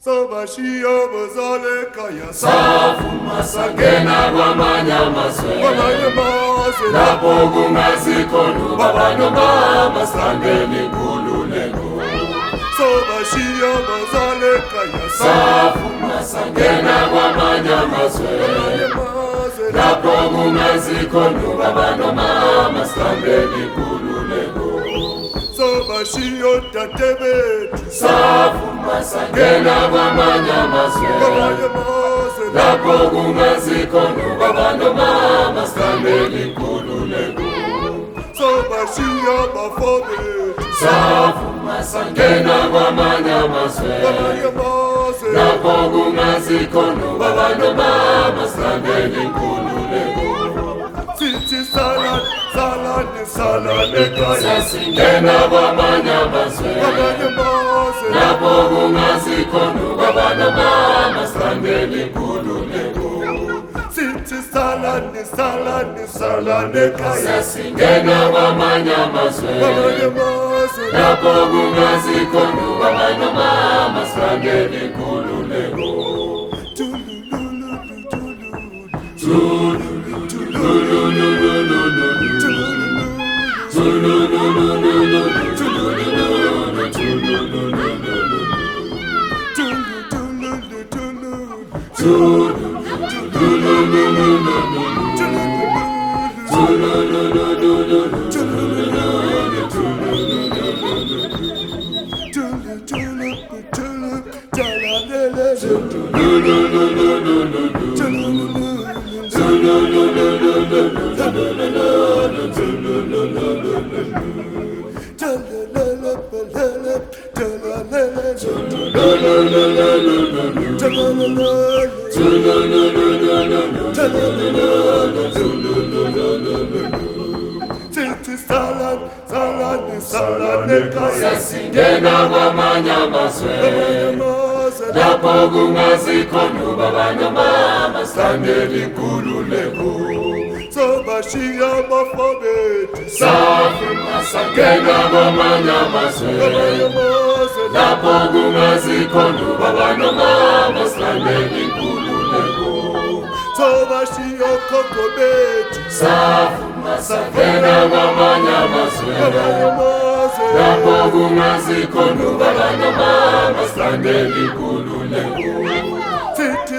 Sabashiya bazale kaya Safuma sangena kwamanye amazwe lapho kungazikhona ubaba mama sangena inkululeko. Sabashiya bazale kaya Safuma sangena kwamanye amazwe lapho kungazikhona ubaba mama sangena inkululeko. Sabashiya tatebethu Safuma sangena kwamanye amazwe lapho kungazikhona ubaba mama sangena inkululeko. Sabashiya bafowethu Safuma sangena kwamanye amazwe lapho kungazikhona ubaba mama sangena inkululeko. sithi salane kaya Singena kwamanye amazwe lapho kungazikhona ubaba mama sangena inkululeko. sithi salane kaya Singena kwamanye amazwe lapho kungazikhona ubaba mama sangena inkululeko. Singena kwamanye amazwe lapho kungazikhona ubaba mama sangena inkululeko. Sabashiya bafowethu Safuma sangena kwamanye amazwe lapho kungazikhona ubaba mama sangena inkululeko. Sabashiya khokho bethu Safuma sangena kwamanye amazwe lapho kungazikhona ubaba mama sangena inkululeko. sithi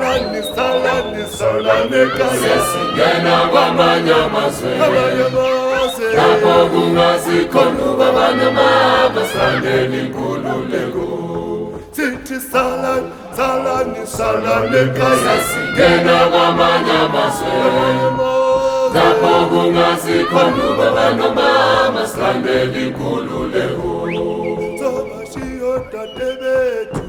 salane kaya Singena kwamanye amazwe lapho kungazikhona ubaba mama sangena inkululeko. sithi salane kaya Singena kwamanye amazwe lapho kungazikhona ubaba mama sangena inkululeko. Sabashiya tatebethu